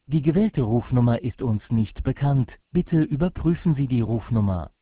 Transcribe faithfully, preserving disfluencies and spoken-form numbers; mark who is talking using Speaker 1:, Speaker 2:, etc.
Speaker 1: Die gewählte Rufnummer ist uns nicht bekannt. Bitte überprüfen Sie die Rufnummer.